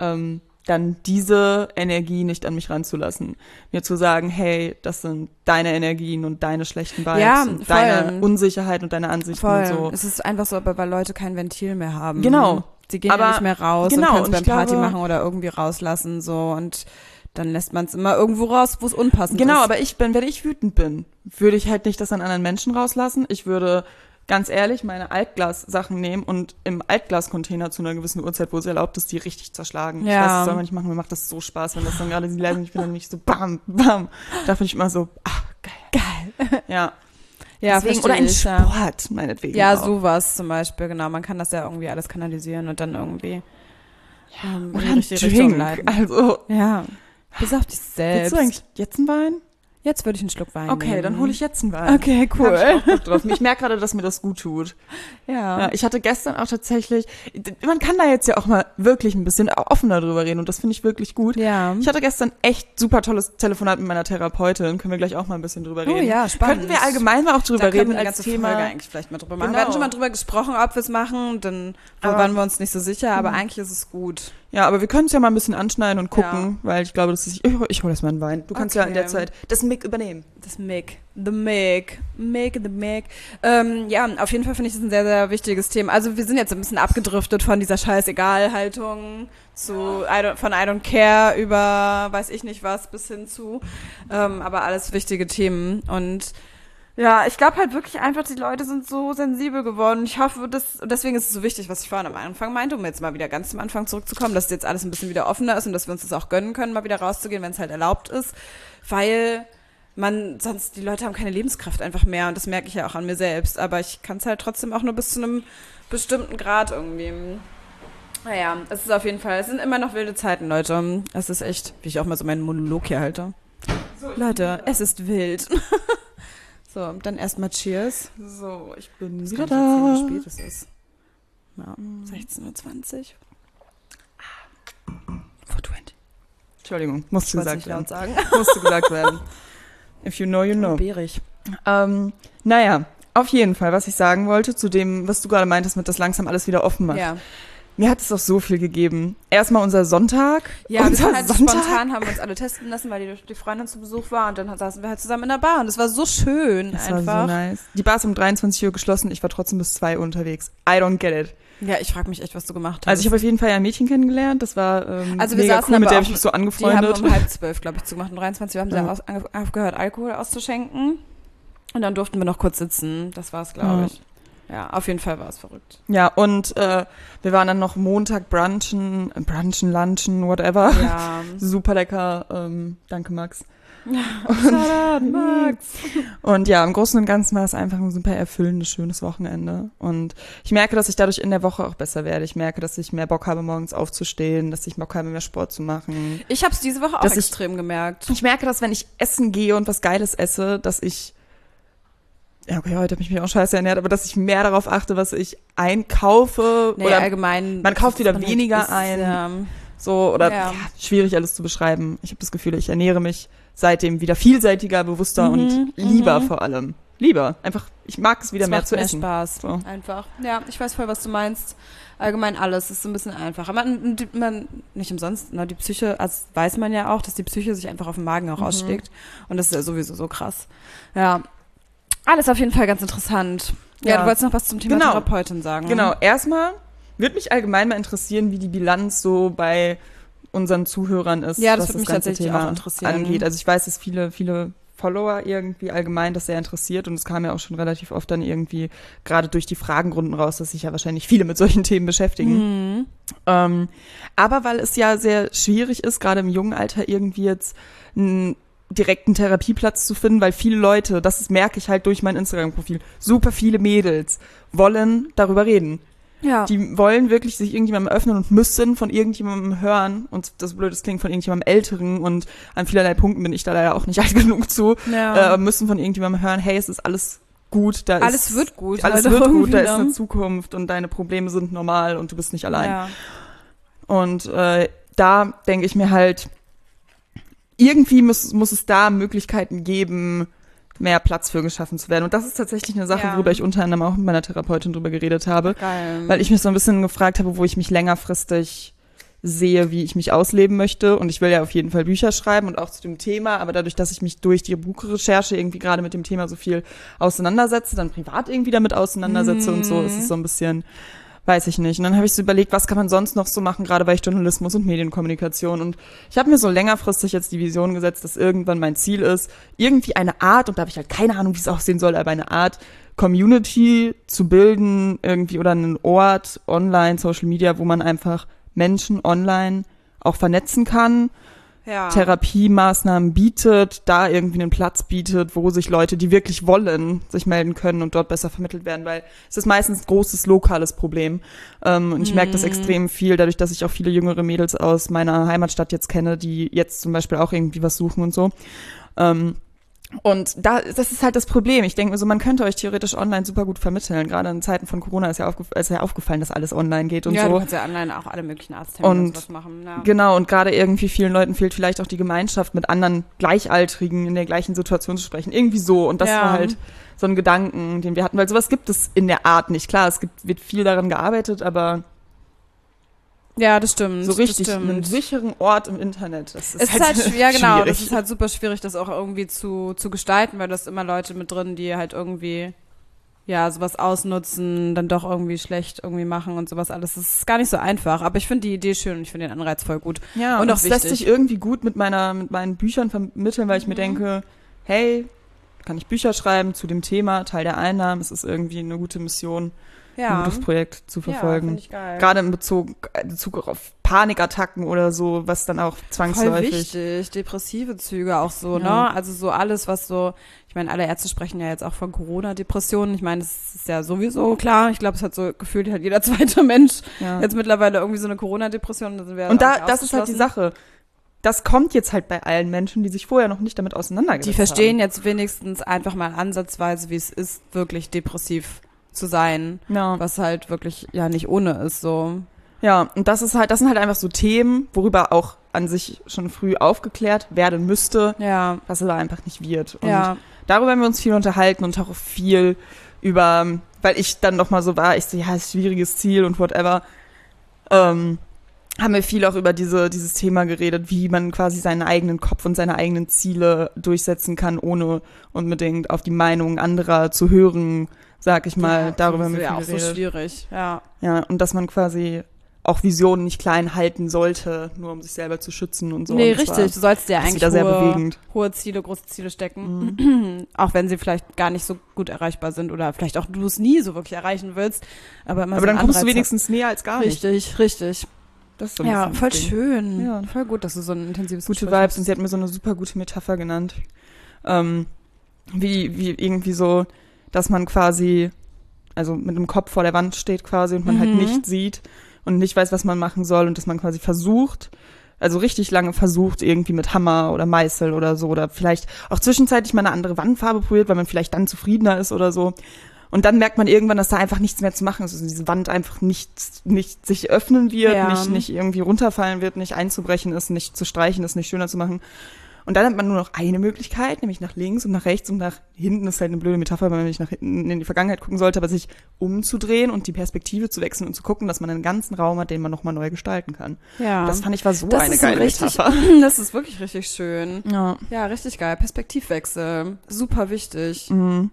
Dann diese Energie nicht an mich ranzulassen. Mir zu sagen, hey, das sind deine Energien und deine schlechten Vibes Ja, und voll. deine Unsicherheit und deine Ansichten Voll. und so. Es ist einfach so, aber weil Leute kein Ventil mehr haben. Genau. Sie gehen Aber ja nicht mehr raus genau, und können es und beim ich glaube- Party machen oder irgendwie rauslassen so und dann lässt man es immer irgendwo raus, wo es unpassend ist. Genau, aber wenn ich wütend bin, würde ich halt nicht das an anderen Menschen rauslassen. Ich würde ganz ehrlich meine Altglas-Sachen nehmen und im Altglas-Container zu einer gewissen Uhrzeit, wo es erlaubt ist, die richtig zerschlagen. Ja. Ich weiß, das soll man nicht machen, mir macht das so Spaß, wenn das dann gerade sie leise und ich bin dann nicht so bam, bam. Da finde ich immer so, ach, geil. Ja. ja, Deswegen, verstehe oder ein ich, ja. Sport, meinetwegen. Ja, auch. sowas zum Beispiel, genau. Man kann das ja irgendwie alles kanalisieren und dann irgendwie in Oder die ein richtige Richtung Drink. leiten. Also, Ja, besauf dich willst selbst. du eigentlich jetzt einen Wein? Jetzt würde ich einen Schluck Wein Okay, nehmen. dann hole ich jetzt einen Wein. Okay, Hab cool. ich auch Bock drauf. Ich merke gerade, dass mir das gut tut. Ja. Ja, ich hatte gestern auch tatsächlich, man kann da jetzt ja auch mal wirklich ein bisschen offener drüber reden und das finde ich wirklich gut. Ja. Ich hatte gestern echt super tolles Telefonat mit meiner Therapeutin, können wir gleich auch mal ein bisschen drüber reden. Oh ja, spannend. Könnten wir allgemein mal auch drüber Da können reden wir eine als ganze Thema. Folge eigentlich vielleicht mal drüber machen. Genau. Wir hatten schon mal drüber gesprochen, ob wir es machen, dann Aber- waren wir uns nicht so sicher, aber eigentlich ist es gut. Ja, aber wir können es ja mal ein bisschen anschneiden und gucken, weil ich glaube, das ist, ich hole jetzt mal einen Wein. Du kannst ja in Okay. der Zeit das Mic übernehmen. Das Mic. The Mic. The Mic. Ja, auf jeden Fall finde ich das ein sehr, sehr wichtiges Thema. Also wir sind jetzt ein bisschen abgedriftet von dieser Scheiß-Egal-Haltung von I don't care über weiß ich nicht was bis hin zu. Aber alles wichtige Themen. Und ja, ich glaube halt wirklich einfach, die Leute sind so sensibel geworden. Ich hoffe, deswegen ist es so wichtig, was ich vorhin am Anfang meinte, um jetzt mal wieder ganz zum Anfang zurückzukommen, dass jetzt alles ein bisschen wieder offener ist und dass wir uns das auch gönnen können, mal wieder rauszugehen, wenn es halt erlaubt ist. Weil sonst die Leute haben keine Lebenskraft einfach mehr und das merke ich ja auch an mir selbst. Aber ich kann es halt trotzdem auch nur bis zu einem bestimmten Grad irgendwie. Naja, es ist auf jeden Fall, es sind immer noch wilde Zeiten, Leute. Es ist echt, wie ich auch mal so meinen Monolog hier halte. Leute, es ist wild. So, dann erstmal Cheers. So, ich bin Ich wieder kann nicht erzählen, da. wie spät es ist. Ja, 16:20 Uhr. 4:20. Entschuldigung, musste Ich wollte gesagt nicht laut werden. sagen. Musste gesagt werden. If you know, you know. Bärig. Naja, auf jeden Fall, was ich sagen wollte zu dem, was du gerade meintest, mit das langsam alles wieder offen macht. Ja. mir hat es auch so viel gegeben. Erstmal unser Sonntag. Ja, wir unser sind halt spontan, haben wir uns alle testen lassen, weil die Freundin zu Besuch war und dann saßen wir halt zusammen in der Bar und es war so schön Das einfach. war so nice. Die Bar ist um 23 Uhr geschlossen, ich war trotzdem bis 2 Uhr unterwegs. I don't get it. Ja, ich frage mich echt, was du gemacht hast. Also ich habe auf jeden Fall ein Mädchen kennengelernt, das war also wir mega saßen cool, mit aber der auch- habe ich mich so Die haben angefreundet. um 11:30, glaube ich, zugemacht. Um 23 Uhr haben sie Ja. dann aufgehört, Alkohol auszuschenken. Und dann durften wir noch kurz sitzen. Das war's, glaube Ja. ich. Ja, auf jeden Fall war es verrückt. Ja, und wir waren dann noch Montag lunchen, whatever. Ja. Super lecker, danke Max. Shoutout, Max. Und ja, im Großen und Ganzen war es einfach ein super erfüllendes, schönes Wochenende. Und ich merke, dass ich dadurch in der Woche auch besser werde. Ich merke, dass ich mehr Bock habe, morgens aufzustehen, dass ich Bock habe, mehr Sport zu machen. Ich habe es diese Woche auch Dass ich- extrem gemerkt. Ich merke, dass wenn ich essen gehe und was Geiles esse, dass ich, ja okay, heute habe ich mich auch scheiße ernährt, aber dass ich mehr darauf achte, was ich einkaufe Nee, oder allgemein. man kauft wieder man halt weniger isst, ein. so oder Ja. schwierig alles zu beschreiben. Ich habe das Gefühl, ich ernähre mich seitdem wieder vielseitiger, bewusster und lieber vor allem. Lieber. Einfach, ich mag es wieder Es mehr macht zu mehr essen. Spaß. So. Einfach. Ja, ich weiß voll, was du meinst. Allgemein alles ist so ein bisschen einfacher. Man nicht umsonst, ne, die Psyche, also weiß man ja auch, dass die Psyche sich einfach auf den Magen auch ausschlägt. Und das ist ja sowieso so krass. Ja. Alles auf jeden Fall ganz interessant. Ja, Ja. du wolltest noch was zum Thema Genau. Therapeutin sagen. Genau, erstmal würde mich allgemein mal interessieren, wie die Bilanz so bei unseren Zuhörern ist, Ja, das was würde das mich ganze tatsächlich Thema auch interessieren. angeht. Also ich weiß, dass viele Follower irgendwie allgemein das sehr interessiert und es kam ja auch schon relativ oft dann irgendwie gerade durch die Fragenrunden raus, dass sich ja wahrscheinlich viele mit solchen Themen beschäftigen. Aber weil es ja sehr schwierig ist, gerade im jungen Alter irgendwie jetzt einen direkten Therapieplatz zu finden, weil viele Leute, merke ich halt durch mein Instagram-Profil, super viele Mädels wollen darüber reden. Ja. Die wollen wirklich sich irgendjemandem öffnen und müssen von irgendjemandem hören. Und das Blöde klingt von irgendjemandem Älteren und an vielerlei Punkten bin ich da leider auch nicht alt genug zu. Ja. Müssen von irgendjemandem hören, hey, es ist alles gut. Alles wird gut. Alles halt wird gut, da irgendwie, ist eine ne? Zukunft und deine Probleme sind normal und du bist nicht allein. Ja. Und da denke ich mir halt, irgendwie muss es da Möglichkeiten geben, mehr Platz für geschaffen zu werden. Und das ist tatsächlich eine Sache, Ja. worüber ich unter anderem auch mit meiner Therapeutin drüber geredet habe. Geil. Weil ich mich so ein bisschen gefragt habe, wo ich mich längerfristig sehe, wie ich mich ausleben möchte. Und ich will ja auf jeden Fall Bücher schreiben und auch zu dem Thema. Aber dadurch, dass ich mich durch die Buchrecherche irgendwie gerade mit dem Thema so viel auseinandersetze, dann privat irgendwie damit auseinandersetze und so, ist es so ein bisschen, weiß ich nicht. Und dann habe ich so überlegt, was kann man sonst noch so machen, gerade bei Journalismus und Medienkommunikation. Und ich habe mir so längerfristig jetzt die Vision gesetzt, dass irgendwann mein Ziel ist, irgendwie eine Art, und da habe ich halt keine Ahnung, wie es aussehen soll, aber eine Art Community zu bilden, irgendwie, oder einen Ort online, Social Media, wo man einfach Menschen online auch vernetzen kann, ja. Therapiemaßnahmen bietet, da irgendwie einen Platz bietet, wo sich Leute, die wirklich wollen, sich melden können und dort besser vermittelt werden, weil es ist meistens ein großes lokales Problem. Und ich merke das extrem viel, dadurch, dass ich auch viele jüngere Mädels aus meiner Heimatstadt jetzt kenne, die jetzt zum Beispiel auch irgendwie was suchen und so. Und das ist halt das Problem. Ich denke mir so, man könnte euch theoretisch online super gut vermitteln. Gerade in Zeiten von Corona ist ja aufgefallen, dass alles online geht und ja, so. du kannst ja online auch alle möglichen Arzttermine und Und sowas machen. Ja. Genau, und gerade irgendwie vielen Leuten fehlt vielleicht auch die Gemeinschaft, mit anderen Gleichaltrigen in der gleichen Situation zu sprechen. Irgendwie so. Und das Ja. war halt so ein Gedanken, den wir hatten, weil sowas gibt es in der Art nicht. Klar, wird viel daran gearbeitet, aber Ja, das stimmt. so richtig das einen stimmt. sicher Ort im Internet, das ist Es ist halt ja genau, schwierig. das ist halt super schwierig, das auch irgendwie zu gestalten, weil du hast immer Leute mit drin, die halt irgendwie ja sowas ausnutzen, dann doch irgendwie schlecht irgendwie machen und sowas alles. Das ist gar nicht so einfach, aber ich finde die Idee schön und ich finde den Anreiz voll gut. Ja, und und auch das lässt wichtig. sich irgendwie gut mit meinen Büchern vermitteln, weil ich mir denke, hey, kann ich Bücher schreiben zu dem Thema, Teil der Einnahmen, es ist irgendwie eine gute Mission, ein Ja. gutes Projekt zu verfolgen. Ja, finde ich geil. Gerade in Bezug auf Panikattacken oder so, was dann auch Voll zwangsläufig. wichtig, depressive Züge auch so, Ja. ne? Also so alles, was so, ich meine, alle Ärzte sprechen ja jetzt auch von Corona-Depressionen. Ich meine, das ist ja sowieso klar. Ich glaube, es hat so gefühlt hat jeder zweite Mensch Ja. jetzt mittlerweile irgendwie so eine Corona-Depression. Da sind wir Und auch nicht das ist halt die ausgeschlossen. Sache. Das kommt jetzt halt bei allen Menschen, die sich vorher noch nicht damit auseinandergesetzt Die verstehen jetzt wenigstens einfach mal ansatzweise, wie es ist, wirklich depressiv zu sein. haben. Ja. Was halt wirklich ja nicht ohne ist, so. Ja, und das sind halt einfach so Themen, worüber auch an sich schon früh aufgeklärt werden müsste, Ja. was aber einfach nicht wird. Und Ja. darüber haben wir uns viel unterhalten und auch viel über, weil ich dann noch mal so war, ich so, ja, ist ein schwieriges Ziel und whatever. haben wir viel auch über dieses Thema geredet, wie man quasi seinen eigenen Kopf und seine eigenen Ziele durchsetzen kann, ohne unbedingt auf die Meinung anderer zu hören, sag ich mal. Darüber haben wir viel auch geredet. so schwierig, ja. Ja, und dass man quasi auch Visionen nicht klein halten sollte, nur um sich selber zu schützen und so. Nee, und richtig. Du sollst ja eigentlich sehr bewegend. hohe Ziele, große Ziele stecken. Auch wenn sie vielleicht gar nicht so gut erreichbar sind oder vielleicht auch du es nie so wirklich erreichen willst. Aber immer Aber so dann einen kommst du Anreiz wenigstens näher als gar nicht. Richtig. Das ist so ein Ja, bisschen voll das Ding. schön. Ja. Voll gut, dass du so ein intensives Gute Gespräch Vibes. hast. Und sie hat mir so eine super gute Metapher genannt. Wie irgendwie so, dass man quasi, also mit dem Kopf vor der Wand steht quasi und man halt nicht sieht und nicht weiß, was man machen soll und dass man quasi versucht, also richtig lange versucht, irgendwie mit Hammer oder Meißel oder so oder vielleicht auch zwischenzeitlich mal eine andere Wandfarbe probiert, weil man vielleicht dann zufriedener ist oder so. Und dann merkt man irgendwann, dass da einfach nichts mehr zu machen ist. Also diese Wand einfach nicht sich öffnen wird, Ja. nicht irgendwie runterfallen wird, nicht einzubrechen ist, nicht zu streichen ist, nicht schöner zu machen. Und dann hat man nur noch eine Möglichkeit, nämlich nach links und nach rechts und nach hinten. Das ist halt eine blöde Metapher, weil man nicht nach hinten in die Vergangenheit gucken sollte, aber sich umzudrehen und die Perspektive zu wechseln und zu gucken, dass man einen ganzen Raum hat, den man nochmal neu gestalten kann. Ja. Das fand ich war so Das eine ist so geile richtig, Metapher. Das ist wirklich richtig schön. Ja. Ja, richtig geil. Perspektivwechsel. Super wichtig. Mhm.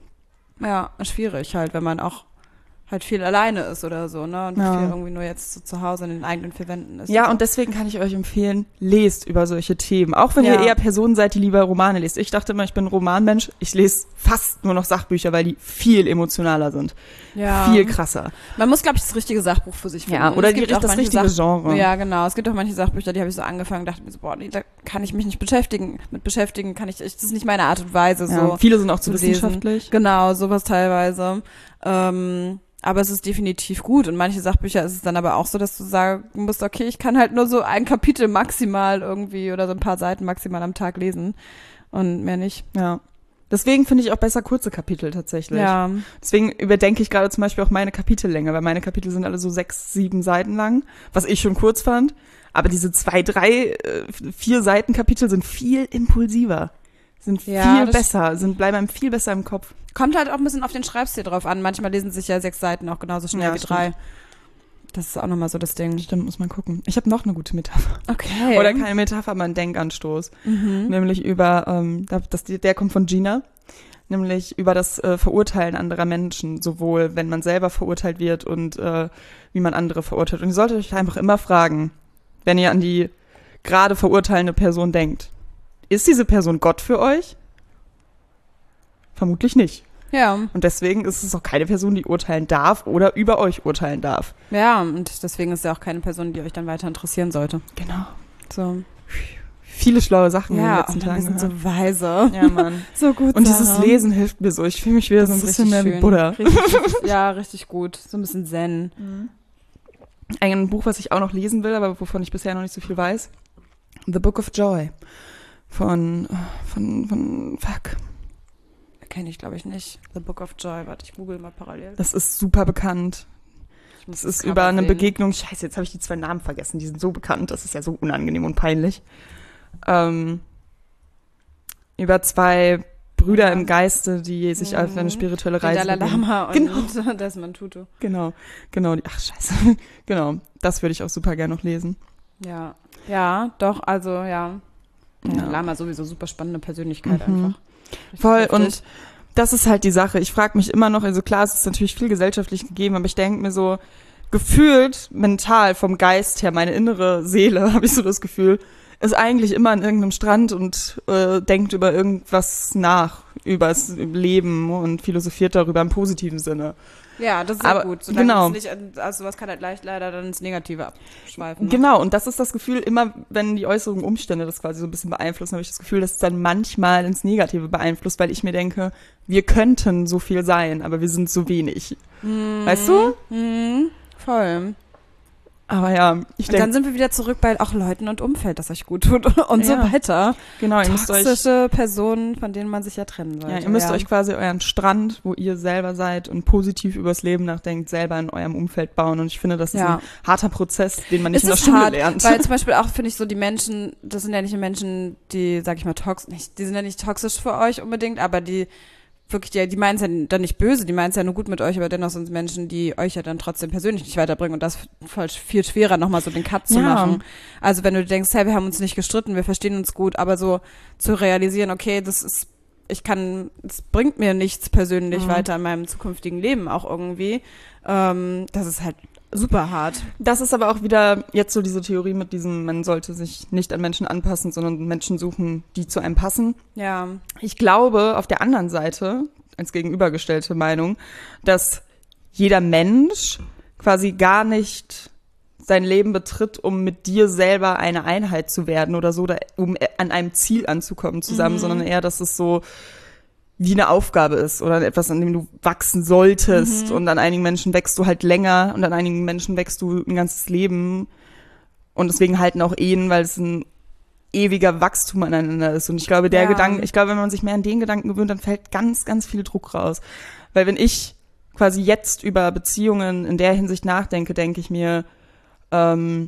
Ja, schwierig halt, wenn man auch halt viel alleine ist oder so, ne? Und Ja. viel irgendwie nur jetzt so zu Hause in den eigenen vier Wänden ist. Ja, so. und deswegen kann ich euch empfehlen, lest über solche Themen. Auch wenn Ja. ihr eher Personen seid, die lieber Romane lest. Ich dachte immer, ich bin ein Romanmensch. Ich lese fast nur noch Sachbücher, weil die viel emotionaler sind. Ja. Viel krasser. Man muss, glaube ich, das richtige Sachbuch für sich finden. Ja, Und oder es gibt auch das manche richtige Genre. Ja, genau. Es gibt auch manche Sachbücher, die habe ich so angefangen, dachte mir so, boah, nee, da kann ich mich nicht beschäftigen. Mit beschäftigen kann ich, das ist nicht meine Art und Weise, Ja, so. viele sind auch zu zu lesen. wissenschaftlich. Genau, sowas teilweise. Aber es ist definitiv gut. Und manche Sachbücher ist es dann aber auch so, dass du sagen musst, okay, ich kann halt nur so ein Kapitel maximal irgendwie oder so ein paar Seiten maximal am Tag lesen und mehr nicht. Ja. Deswegen finde ich auch besser kurze Kapitel tatsächlich. Ja. Deswegen überdenke ich gerade zum Beispiel auch meine Kapitellänge, weil meine Kapitel sind alle so 6, 7 Seiten lang, was ich schon kurz fand. Aber diese 2, 3, 4 Seiten Kapitel sind viel impulsiver, sind Ja, viel das besser, bleiben einem viel besser im Kopf. Kommt halt auch ein bisschen auf den Schreibstil drauf an. Manchmal lesen sich ja 6 Seiten auch genauso schnell Ja, wie 3. Das ist auch nochmal so das Ding. Stimmt, muss man gucken. Ich habe noch eine gute Metapher. Okay. Oder keine Metapher, aber einen Denkanstoß. Nämlich über, der kommt von Gina, nämlich über das Verurteilen anderer Menschen, sowohl wenn man selber verurteilt wird und wie man andere verurteilt. Und ihr solltet euch einfach immer fragen, wenn ihr an die gerade verurteilende Person denkt, ist diese Person Gott für euch? Vermutlich nicht. Ja. Und deswegen ist es auch keine Person, die urteilen darf oder über euch urteilen darf. Ja, und deswegen ist ja auch keine Person, die euch dann weiter interessieren sollte. Genau. So. Viele schlaue Sachen in den Ja, letzten und wir Tagen sind gehört. so weise. Ja, Mann. So gut. Und dieses Sarah. Lesen hilft mir so. Ich fühle mich wieder so ein Das ist bisschen mehr richtig wie schön. Buddha. Richtig, ja, richtig gut. So ein bisschen Zen. Ein Buch, was ich auch noch lesen will, aber wovon ich bisher noch nicht so viel weiß. The Book of Joy. Von fuck. Kenne ich, glaube ich, nicht. The Book of Joy. Warte, ich google mal parallel. Das ist super bekannt. Ich muss Das ist Cover über eine sehen. Begegnung. Scheiße, jetzt habe ich die 2 Namen vergessen. Die sind so bekannt. Das ist ja so unangenehm und peinlich. Über 2 Brüder im Geiste, die sich auf eine spirituelle Den Reise Dalai begeben. Lama und Desmond Tutu. Genau. Ach, scheiße. Genau. Das würde ich auch super gerne noch lesen. Ja. Ja, doch, also, ja. Ja. Lama sowieso super spannende Persönlichkeit einfach. Richtig Voll, heftig. und das ist halt die Sache. Ich frage mich immer noch, also klar, es ist natürlich viel gesellschaftlich gegeben, aber ich denke mir so, gefühlt, mental, vom Geist her, meine innere Seele, habe ich so das Gefühl, ist eigentlich immer an irgendeinem Strand und denkt über irgendwas nach, über das Leben und philosophiert darüber im positiven Sinne. Ja, das ist Aber sehr gut. Solange genau. es nicht, also sowas kann halt leicht leider dann ins Negative abschweifen. Genau, und das ist das Gefühl, immer wenn die äußeren Umstände das quasi so ein bisschen beeinflussen, habe ich das Gefühl, dass es dann manchmal ins Negative beeinflusst, weil ich mir denke, wir könnten so viel sein, aber wir sind so wenig. Weißt du? Voll. Aber ja, ich Und dann denke, sind wir wieder zurück bei auch Leuten und Umfeld, das euch gut tut und so Ja. weiter. genau, ihr müsst euch, Toxische Personen, von denen man sich ja trennen sollte. ja, ihr müsst euch quasi euren Strand, wo ihr selber seid und positiv übers Leben nachdenkt, selber in eurem Umfeld bauen. Und ich finde, das ist Ja. ein harter Prozess, den man nicht Es in der ist Schule hart, lernt. weil zum Beispiel auch, finde ich, so die Menschen, das sind ja nicht die Menschen, die, sag ich mal, die sind ja nicht toxisch für euch unbedingt, aber die wirklich, die meinen es ja dann nicht böse, die meinen es ja nur gut mit euch, aber dennoch sind es Menschen, die euch ja dann trotzdem persönlich nicht weiterbringen und das voll viel schwerer, nochmal so den Cut zu machen. Also wenn du denkst, hey, wir haben uns nicht gestritten, wir verstehen uns gut, aber so zu realisieren, okay, es bringt mir nichts persönlich weiter in meinem zukünftigen Leben auch irgendwie, das ist halt super hart. Das ist aber auch wieder jetzt so diese Theorie mit diesem, man sollte sich nicht an Menschen anpassen, sondern Menschen suchen, die zu einem passen. Ja. Ich glaube, auf der anderen Seite, als gegenübergestellte Meinung, dass jeder Mensch quasi gar nicht sein Leben betritt, um mit dir selber eine Einheit zu werden oder so, oder um an einem Ziel anzukommen zusammen, sondern eher, dass es so wie eine Aufgabe ist oder etwas, an dem du wachsen solltest. Und an einigen Menschen wächst du halt länger und an einigen Menschen wächst du ein ganzes Leben. Und deswegen halten auch Ehen, weil es ein ewiger Wachstum aneinander ist. Und ich glaube, wenn man sich mehr an den Gedanken gewöhnt, dann fällt ganz, ganz viel Druck raus. Weil wenn ich quasi jetzt über Beziehungen in der Hinsicht nachdenke, denke ich mir, weiß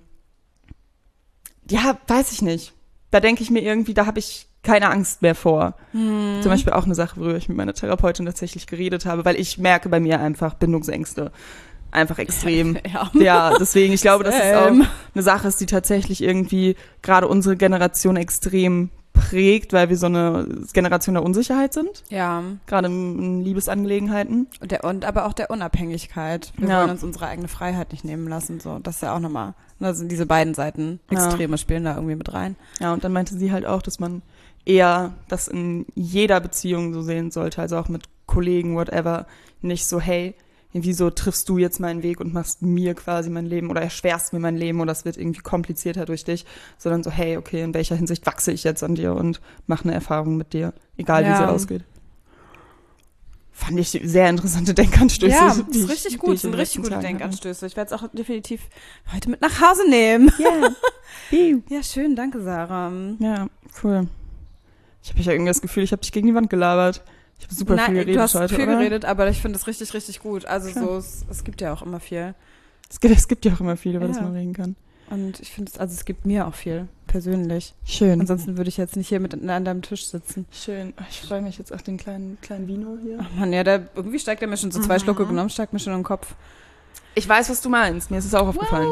ich nicht. Da denke ich mir irgendwie, da habe ich keine Angst mehr vor. Zum Beispiel auch eine Sache, worüber ich mit meiner Therapeutin tatsächlich geredet habe, weil ich merke bei mir einfach Bindungsängste. Einfach extrem. Ja, deswegen, ich glaube, dass es auch eine Sache ist, die tatsächlich irgendwie gerade unsere Generation extrem prägt, weil wir so eine Generation der Unsicherheit sind. Ja. Gerade in Liebesangelegenheiten. Und aber auch der Unabhängigkeit. Wir wollen uns unsere eigene Freiheit nicht nehmen lassen. So, das ist ja auch nochmal, da sind diese beiden Seiten, Extreme spielen da irgendwie mit rein. Ja, und dann meinte sie halt auch, dass man eher das in jeder Beziehung so sehen sollte, also auch mit Kollegen, whatever, nicht so, hey, wieso triffst du jetzt meinen Weg und machst mir quasi mein Leben oder erschwerst mir mein Leben oder es wird irgendwie komplizierter durch dich, sondern so, hey, okay, in welcher Hinsicht wachse ich jetzt an dir und mache eine Erfahrung mit dir, egal wie sie ausgeht. Fand ich sehr interessante Denkanstöße. Ja, das ist richtig gut, sind richtig gute Denkanstöße. Ich werde es auch definitiv heute mit nach Hause nehmen. Yeah. Ja, schön, danke, Sarah. Ja, cool. Ich habe ja irgendwie das Gefühl, ich habe dich gegen die Wand gelabert. Ich habe super viel geredet heute, du hast heute, viel geredet, aber ich finde es richtig, richtig gut. Also so, es gibt ja auch immer viel. Es gibt ja auch immer viel, über das man reden kann. Und ich finde es gibt mir auch viel, persönlich. Schön. Ansonsten würde ich jetzt nicht hier an deinem Tisch sitzen. Schön. Ich freue mich jetzt auf den kleinen Vino hier. Ach Mann, ja, irgendwie steigt er mir schon so 2 Schlucke genommen, steigt mir schon im Kopf. Ich weiß, was du meinst. Mir ist es auch aufgefallen.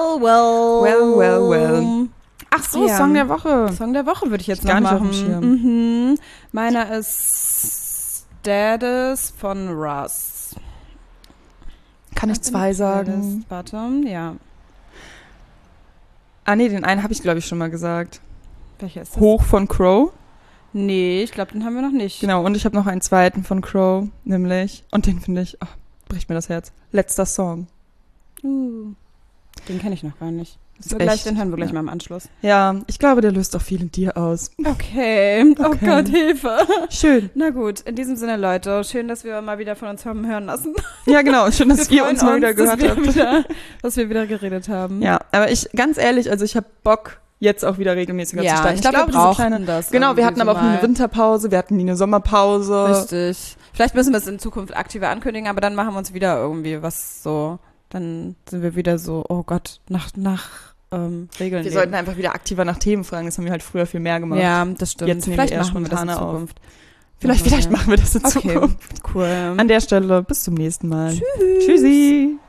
Well. Ach so, Song der Woche. Song der Woche würde ich jetzt noch machen. Auf dem Schirm. Meiner ist Status von Russ. Kann ich 2 sagen? Warte, ja. Ah nee, den einen habe ich, glaube ich, schon mal gesagt. Welcher ist das? Hoch von Crow. Nee, ich glaube, den haben wir noch nicht. Genau, und ich habe noch einen zweiten von Crow, nämlich, und den finde ich, bricht mir das Herz. Letzter Song. Den kenne ich noch gar nicht. Den hören wir gleich mal im Anschluss. Ja, ich glaube, der löst auch viel in dir aus. Okay. Oh Gott, Hilfe. Schön. Na gut, in diesem Sinne, Leute, schön, dass wir mal wieder von uns haben hören lassen. Ja, genau, schön, dass ihr uns mal wieder gehört habt. Dass wir wieder geredet haben. Ja, aber ganz ehrlich, also ich habe Bock, jetzt auch wieder regelmäßiger zu starten. Ich glaube, wir brauchen das. Genau, wir hatten aber auch nie eine Winterpause, wir hatten nie eine Sommerpause. Richtig. Vielleicht müssen wir es in Zukunft aktiver ankündigen, aber dann machen wir uns wieder irgendwie was so, dann sind wir wieder so, oh Gott, nach Regeln. Wir sollten einfach wieder aktiver nach Themen fragen, das haben wir halt früher viel mehr gemacht. Ja, das stimmt. Jetzt vielleicht machen wir das in Zukunft. Vielleicht machen wir das in Zukunft. Cool. An der Stelle, bis zum nächsten Mal. Tschüss. Tschüssi.